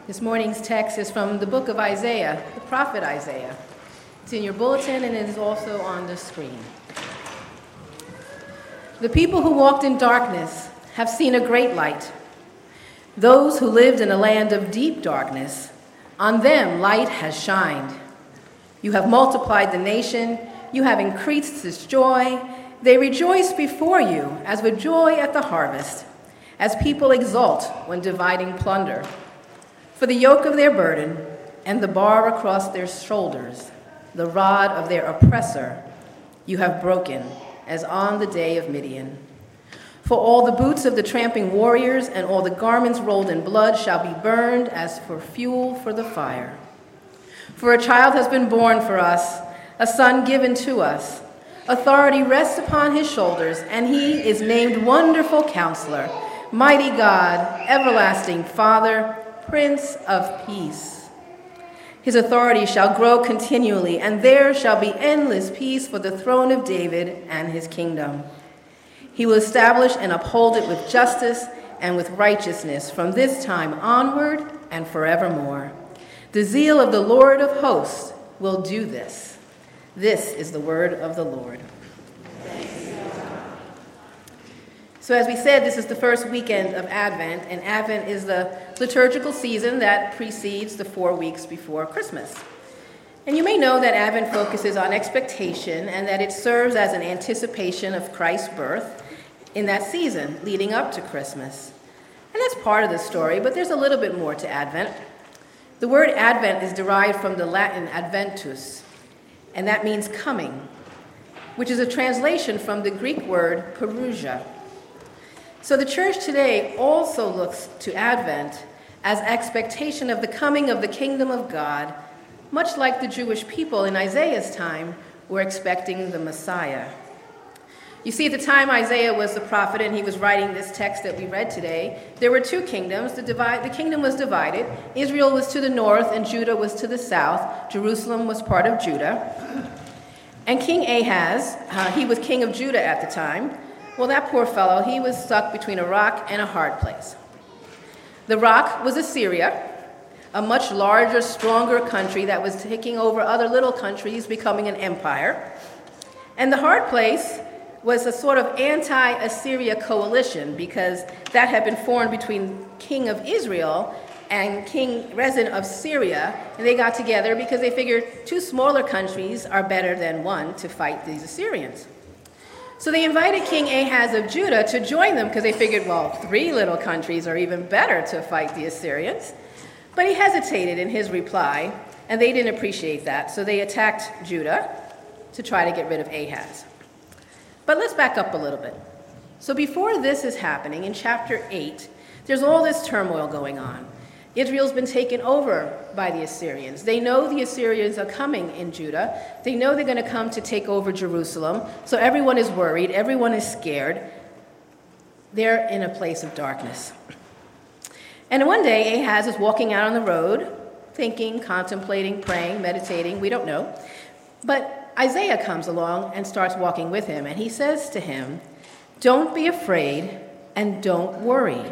This morning's text is from the book of Isaiah, the prophet Isaiah. It's in your bulletin and it is also on the screen. The people who walked in darkness have seen a great light. Those who lived in a land of deep darkness, on them light has shined. You have multiplied the nation, you have increased its joy. They rejoice before you as with joy at the harvest, as people exult when dividing plunder. For the yoke of their burden and the bar across their shoulders, the rod of their oppressor, you have broken, as on the day of Midian. For all the boots of the tramping warriors and all the garments rolled in blood shall be burned as for fuel for the fire. For a child has been born for us, a son given to us. Authority rests upon his shoulders, and he is named Wonderful Counselor, Mighty God, Everlasting Father, Prince of Peace. His authority shall grow continually, and there shall be endless peace for the throne of David and his kingdom. He will establish and uphold it with justice and with righteousness from this time onward and forevermore. The zeal of the Lord of hosts will do this. This is the word of the Lord. So as we said, this is the first weekend of Advent, and Advent is the liturgical season that precedes the 4 weeks before Christmas. And you may know that Advent focuses on expectation and that it serves as an anticipation of Christ's birth in that season leading up to Christmas. And that's part of the story, but there's a little bit more to Advent. The word Advent is derived from the Latin adventus, and that means coming, which is a translation from the Greek word parousia. So the church today also looks to Advent as expectation of the coming of the kingdom of God, much like the Jewish people in Isaiah's time were expecting the Messiah. You see, at the time Isaiah was the prophet and he was writing this text that we read today, there were two kingdoms. The kingdom was divided. Israel was to the north and Judah was to the south. Jerusalem was part of Judah. And King Ahaz, he was king of Judah at the time. Well, that poor fellow, he was stuck between a rock and a hard place. The rock was Assyria, a much larger, stronger country that was taking over other little countries, becoming an empire. And the hard place was a sort of anti-Assyria coalition because that had been formed between King of Israel and King Rezin of Syria, and they got together because they figured two smaller countries are better than one to fight these Assyrians. So they invited King Ahaz of Judah to join them because they figured, well, 3 little countries are even better to fight the Assyrians. But he hesitated in his reply, and they didn't appreciate that, so they attacked Judah to try to get rid of Ahaz. But let's back up a little bit. So before this is happening, in chapter 8, there's all this turmoil going on. Israel's been taken over by the Assyrians. They know the Assyrians are coming in Judah. They know they're going to come to take over Jerusalem. So everyone is worried. Everyone is scared. They're in a place of darkness. And one day, Ahaz is walking out on the road, thinking, contemplating, praying, meditating. We don't know. But Isaiah comes along and starts walking with him. And he says to him, "Don't be afraid and don't worry."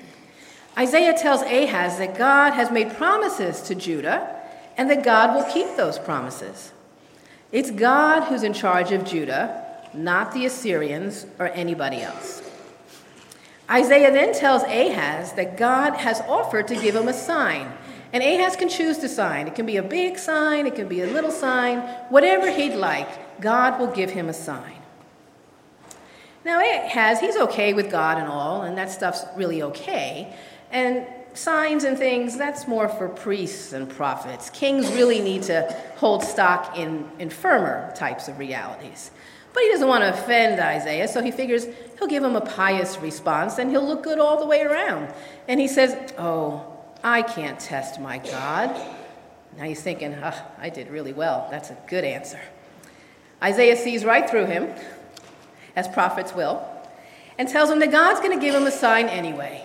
Isaiah tells Ahaz that God has made promises to Judah and that God will keep those promises. It's God who's in charge of Judah, not the Assyrians or anybody else. Isaiah then tells Ahaz that God has offered to give him a sign, and Ahaz can choose the sign. It can be a big sign, it can be a little sign, whatever he'd like, God will give him a sign. Now Ahaz, he's okay with God and all, and that stuff's really okay. And signs and things, that's more for priests and prophets. Kings really need to hold stock in firmer types of realities. But he doesn't want to offend Isaiah, so he figures he'll give him a pious response and he'll look good all the way around. And he says, "Oh, I can't test my God." Now he's thinking, I did really well. That's a good answer. Isaiah sees right through him, as prophets will, and tells him that God's going to give him a sign anyway.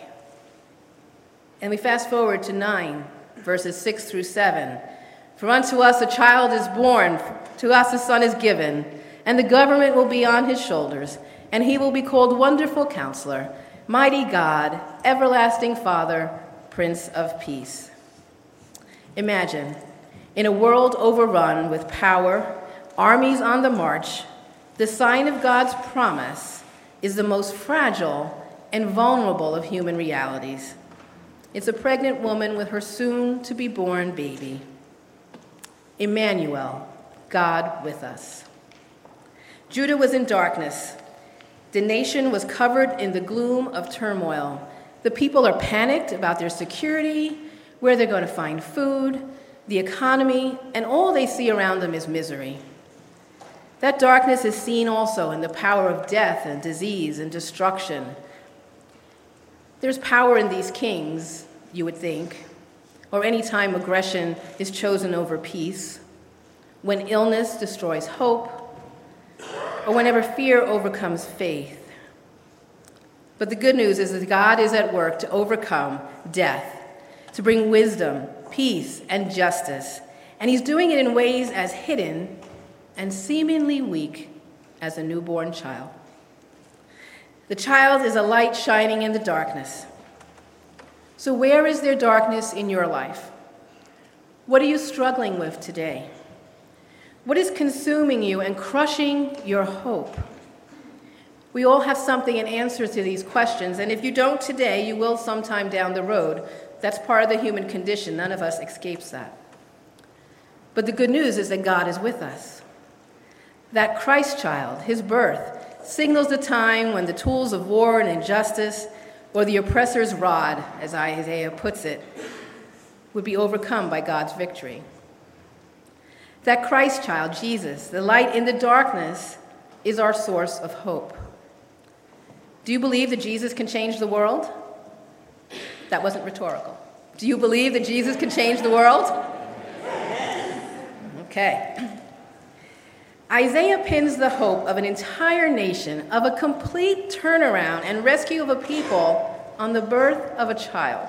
And we fast forward to 9, verses 6 through 7. "For unto us a child is born, to us a son is given, and the government will be on his shoulders, and he will be called Wonderful Counselor, Mighty God, Everlasting Father, Prince of Peace." Imagine, in a world overrun with power, armies on the march, the sign of God's promise is the most fragile and vulnerable of human realities. It's a pregnant woman with her soon-to-be-born baby. Emmanuel, God with us. Judah was in darkness. The nation was covered in the gloom of turmoil. The people are panicked about their security, where they're going to find food, the economy, and all they see around them is misery. That darkness is seen also in the power of death and disease and destruction. There's power in these kings, you would think, or any time aggression is chosen over peace, when illness destroys hope, or whenever fear overcomes faith. But the good news is that God is at work to overcome death, to bring wisdom, peace, and justice, and he's doing it in ways as hidden and seemingly weak as a newborn child. The child is a light shining in the darkness. So where is there darkness in your life? What are you struggling with today? What is consuming you and crushing your hope? We all have something in answer to these questions, and if you don't today, you will sometime down the road. That's part of the human condition. None of us escapes that. But the good news is that God is with us. That Christ child, his birth, signals the time when the tools of war and injustice, or the oppressor's rod, as Isaiah puts it, would be overcome by God's victory. That Christ child, Jesus, the light in the darkness, is our source of hope. Do you believe that Jesus can change the world? That wasn't rhetorical. Do you believe that Jesus can change the world? Okay. Isaiah pins the hope of an entire nation, of a complete turnaround and rescue of a people on the birth of a child.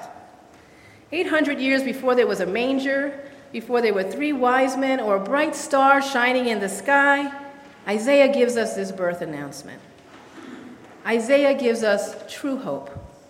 800 years before there was a manger, before there were 3 wise men or a bright star shining in the sky, Isaiah gives us this birth announcement. Isaiah gives us true hope.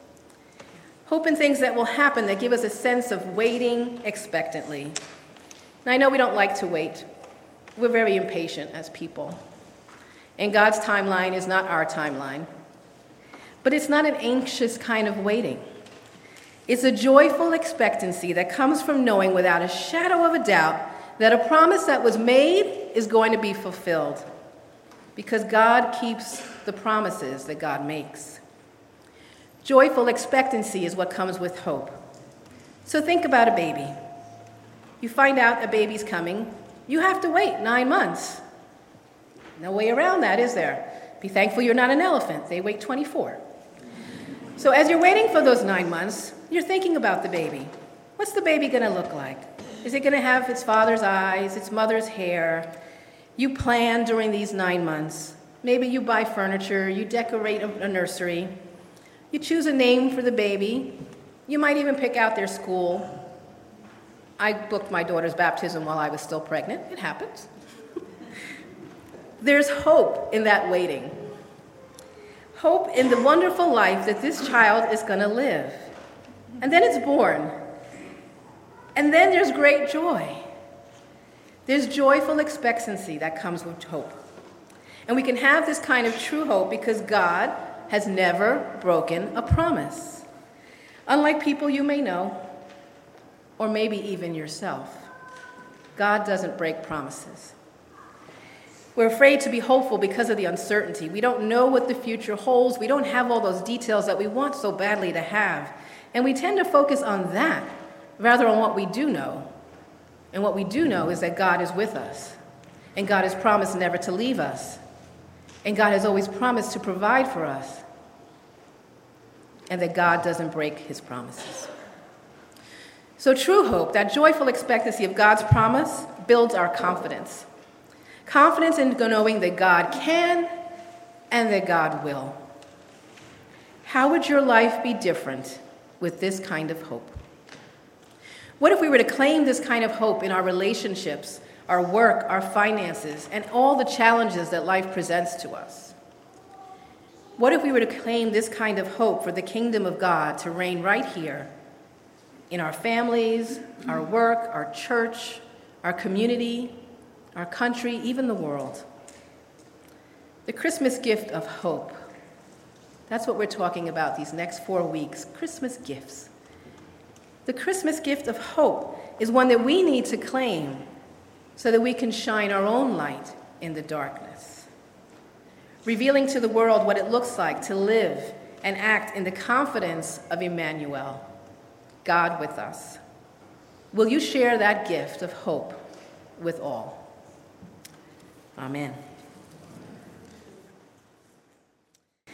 Hope in things that will happen that give us a sense of waiting expectantly. And I know we don't like to wait. We're very impatient as people. And God's timeline is not our timeline. But it's not an anxious kind of waiting. It's a joyful expectancy that comes from knowing without a shadow of a doubt that a promise that was made is going to be fulfilled. Because God keeps the promises that God makes. Joyful expectancy is what comes with hope. So think about a baby. You find out a baby's coming. You have to wait 9 months. No way around that, is there? Be thankful you're not an elephant. They wait 24. So as you're waiting for those 9 months, you're thinking about the baby. What's the baby going to look like? Is it going to have its father's eyes, its mother's hair? You plan during these 9 months. Maybe you buy furniture, you decorate a nursery, you choose a name for the baby. You might even pick out their school. I booked my daughter's baptism while I was still pregnant. It happens. There's hope in that waiting. Hope in the wonderful life that this child is going to live. And then it's born. And then there's great joy. There's joyful expectancy that comes with hope. And we can have this kind of true hope because God has never broken a promise. Unlike people you may know, or maybe even yourself, God doesn't break promises. We're afraid to be hopeful because of the uncertainty. We don't know what the future holds. We don't have all those details that we want so badly to have. And we tend to focus on that rather than what we do know. And what we do know is that God is with us. And God has promised never to leave us. And God has always promised to provide for us. And that God doesn't break his promises. So true hope, that joyful expectancy of God's promise, builds our confidence. Confidence in knowing that God can and that God will. How would your life be different with this kind of hope? What if we were to claim this kind of hope in our relationships, our work, our finances, and all the challenges that life presents to us? What if we were to claim this kind of hope for the kingdom of God to reign right here in our families, our work, our church, our community, our country, even the world. The Christmas gift of hope. That's what we're talking about these next 4 weeks, Christmas gifts. The Christmas gift of hope is one that we need to claim so that we can shine our own light in the darkness, revealing to the world what it looks like to live and act in the confidence of Emmanuel, God with us. Will you share that gift of hope with all? Amen.